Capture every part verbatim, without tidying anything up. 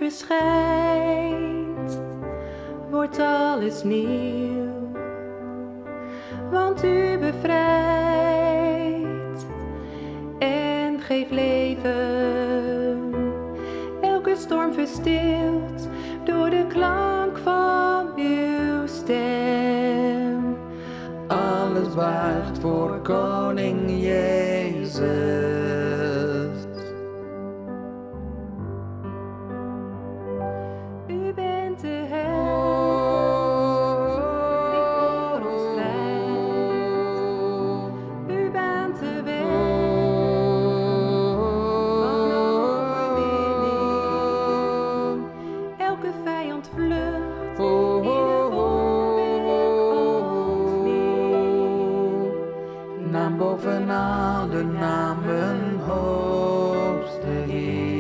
verschijnt, wordt alles nieuw. Want u bevrijdt en geeft leven. Elke storm verstilt door de klank van uw stem. Alles buigt voor Koning Jezus. U bent de held die voor ons strijdt. U bent de weg van overwinning. Elke vijand vlucht in de wolk ontneemt. Naam boven alle namen, hoogste Heer.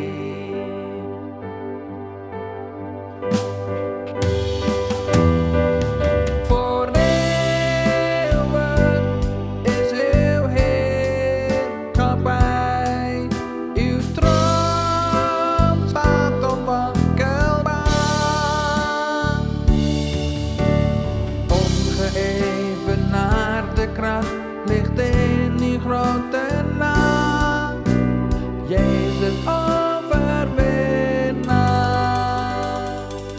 Voor eeuwig is uw heerschappij. Uw troon staat onwankelbaar. Ongeëvenaarde kracht ligt in uw grote naam, Jezus overwinnaar.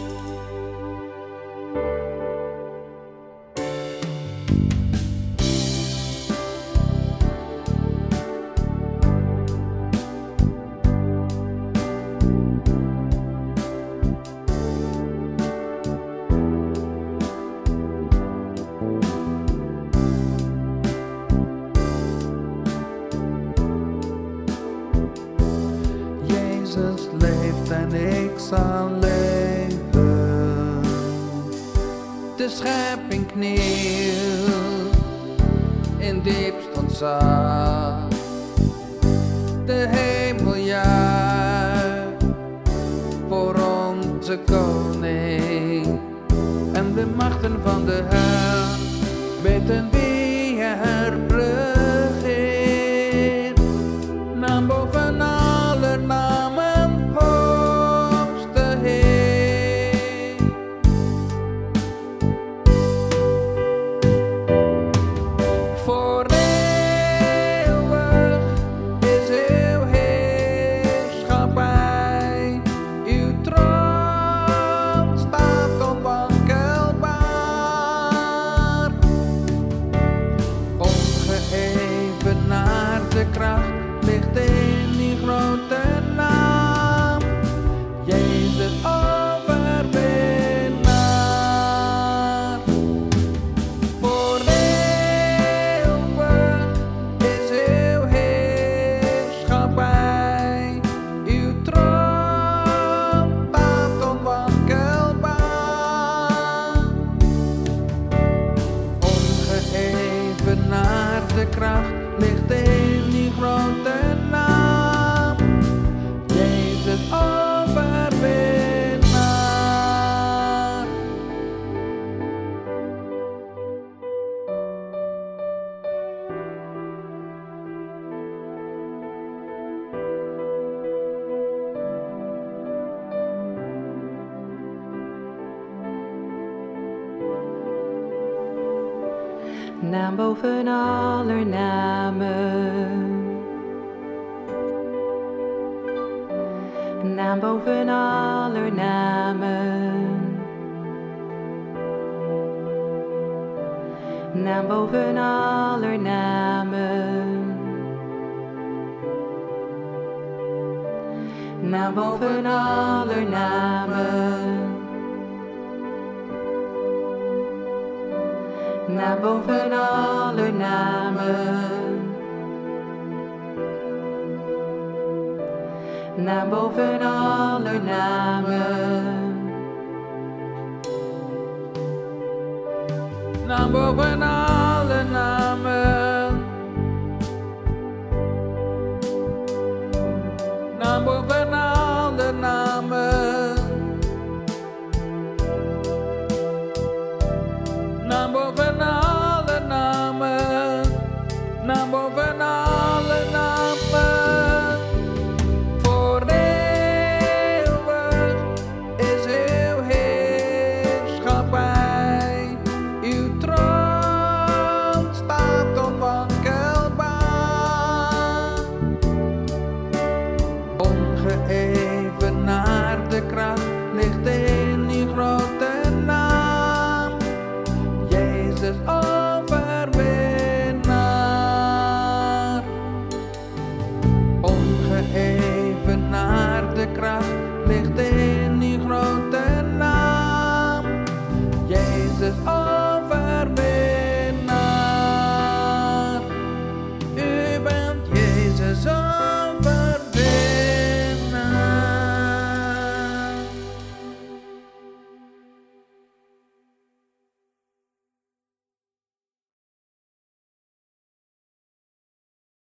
Jezus leeft en ik zal leven. De schepping knielt in diepst ontzag. De hemel juicht voor onze koning. En de machten van de hel weten wie er regeert. Naam boven alle namen, hoogste Heer. Voor eeuwig is uw heerschappij. Uw troon staat onwankelbaar. Ongeëvenaarde kracht ligt in uw grote naam, Jezus overwinnaar. Voor eeuwig is uw heerschappij. Uw troon staat onwankelbaar. Ongeëvenaarde kracht ligt in uw grote naam, Jezus overwinnaar. Naam boven aller namen. Naam boven aller namen. Naam boven aller namen. Naam boven aller namen. Naam boven aller namen. Naam boven aller namen. Naam boven alle namen. Naam boven alle namen. Naam boven alle namen. Naam boven alle namen. Voor eeuwig ligt